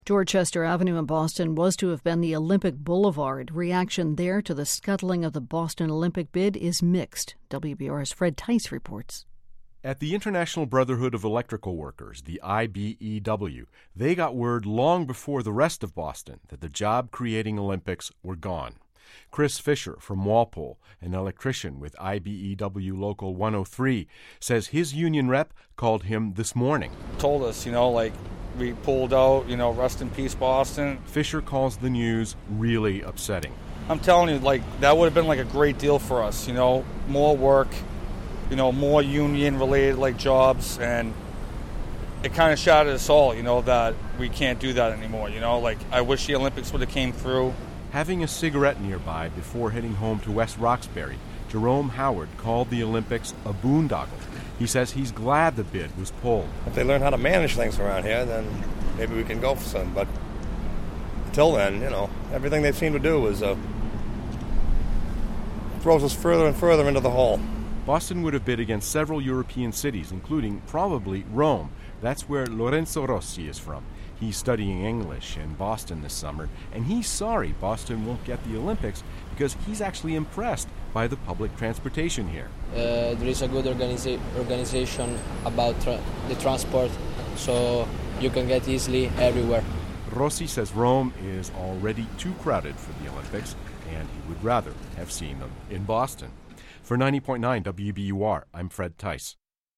Dorchester Avenue in Boston was to have been the Olympic Boulevard. Reaction there to the scuttling of the Boston Olympic bid is mixed. WBR's Fred Tice reports. At the International Brotherhood of Electrical Workers, the IBEW, they got word long before the rest of Boston that the job-creating Olympics were gone. Chris Fisher from Walpole, an electrician with IBEW Local 103, says his union rep called him this morning. Told us, we pulled out, rest in peace, Boston. Fisher calls the news really upsetting. I'm telling you, that would have been a great deal for us, more work, more union-related, jobs, and it kind of shattered us all, that we can't do that anymore, I wish the Olympics would have came through. Having a cigarette nearby before heading home to West Roxbury, Jerome Howard called the Olympics a boondoggle. He says he's glad the bid was pulled. If they learn how to manage things around here, then maybe we can go for some. But until then, everything they seem to do is throws us further and further into the hole. Boston would have bid against several European cities, including probably Rome. That's where Lorenzo Rossi is from. He's studying English in Boston this summer, and he's sorry Boston won't get the Olympics because he's actually impressed by the public transportation here. There is a good organization about the transport, so you can get easily everywhere. Rossi says Rome is already too crowded for the Olympics, and he would rather have seen them in Boston. For 90.9 WBUR, I'm Fred Tice.